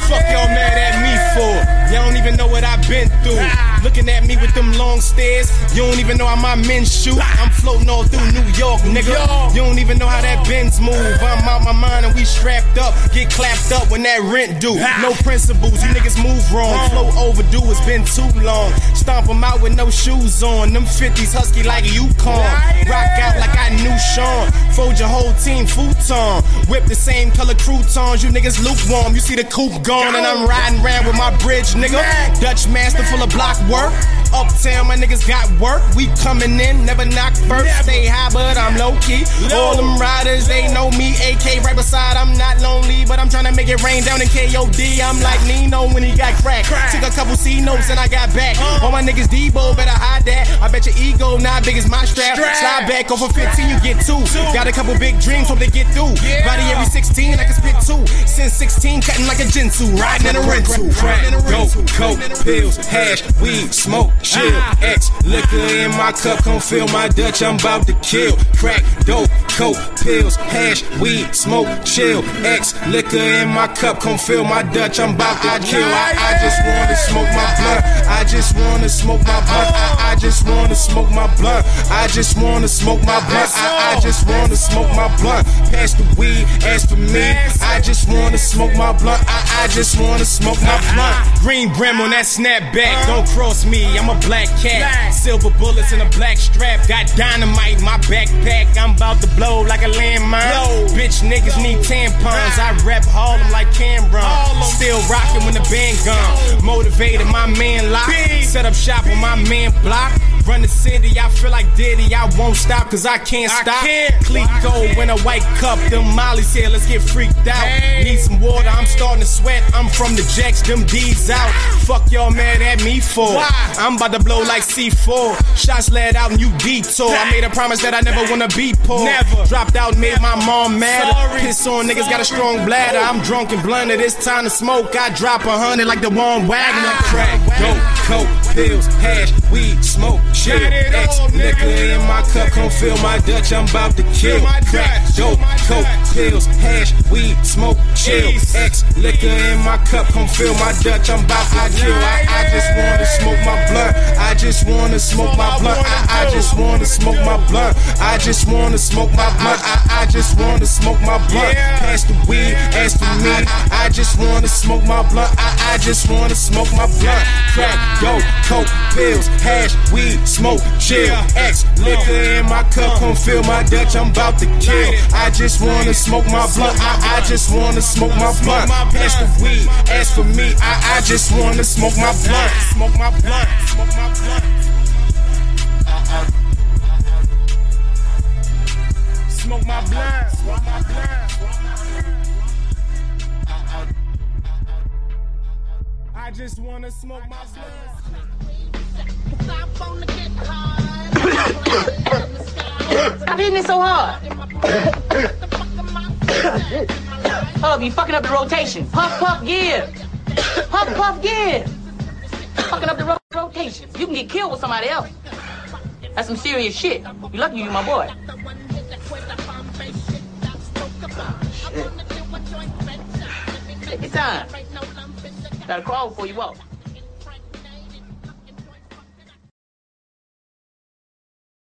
Fuck y'all mad at me for? Y'all don't even know what I've been through. Looking at me with them long stairs, you don't even know how my men shoot. I'm floating all through New York, nigga. You don't even know how that Benz move. I'm out my mind and we strapped up, get clapped up when that rent due. No principles, you niggas move wrong. Flow overdue, it's been too long. Stomp them out with no shoes on. Them 50s husky like Yukon. Rock out like I knew Sean. Fold your whole team futon. Whip the same color croutons, you niggas lukewarm. You see the coupe gone and I'm riding around with my bridge, nigga. Dutch master full of block work. Uptown, my niggas got work. We coming in, never knock first. Stay high, but I'm low key. All them riders, they know me. AK right beside, I'm not lonely, but I'm trying to make it rain down in KOD. I'm like Nino when he got cracked. Took a couple C notes and I got back. All my niggas Debo, better hide that. I bet your ego not big as my strap. Slide back over 15, you get 2. Got a couple big dreams, hope they get through. Body every 16, I can spit 2. Since 16, cutting like a Jinsu. Riding in a rental. Crack, dope, coke, pills, hash, weed, smoke, chill. X, liquor in my cup, come fill my Dutch, I'm about to kill. Crack, dope, coke, pills, hash, weed, smoke, chill. X, liquor in my cup, come fill my Dutch, I'm about to kill. I just wanna smoke my blunt. I just wanna smoke my blunt. I just wanna smoke my blunt. I just wanna smoke my blunt. I just wanna smoke my blunt. Pass the weed, as for me, I just wanna smoke my blunt. I just wanna smoke my blunt. Green brim on that snapback, don't cross me, I'm a black cat. Silver bullets in a black strap, got dynamite in my backpack. I'm about to blow like a landmine. Bitch niggas need tampons, I rep Harlem like Cameron. Still rockin' when the band gone. Motivated, my man lock. Set up shop on my man block. Run the city, I feel like Diddy. I won't stop cause I can't stop. Clico in a white cup, them Molly's here, let's get freaked out. Need some water, I'm starting to sweat. I'm from the Jacks, them D's out. Fuck y'all mad at me for? I'm about to blow like C4. Shots let out and you detour. I made a promise that I never wanna be poor. Dropped out and made my mom mad. Piss on niggas, got a strong bladder. I'm drunk and blunted, it's time to smoke. I drop 100 like the Warren Wagner. Crack, dope, coke, pills, hash, weed, smoke, chill. X, liquor in my cup, come fill my Dutch, I'm about to kill. Crack, dope, coke, pills, hash, weed, smoke, chill. X, liquor in my cup, come fill my Dutch, I'm about to kill. I just wanna smoke my blunt. I just wanna smoke my blunt. I just wanna smoke my blunt. I just wanna smoke my blunt. I just wanna smoke my blunt. Pass the weed, as for me, I just wanna smoke my blunt. I just wanna smoke my blunt. Crack, dope, coke, pills, hash, weed, smoke, chill. X, liquor in my cup, come fill my Dutch, I'm about to kill. I just wanna smoke my blunt. I just wanna smoke my blunt. Pass the weed, as for me, I just wanna smoke my blunt. Smoke my blunt. Smoke my blunt. Smoke my blunt. Smoke my blunt. I just wanna smoke my blunt. Stop hitting it so hard. Hub, you fucking up the rotation. Puff, puff, give. Puff, puff, give. Fucking up the rotation. You can get killed with somebody else. That's some serious shit. You lucky you my boy. Shit. Take your time. Gotta crawl before you walk.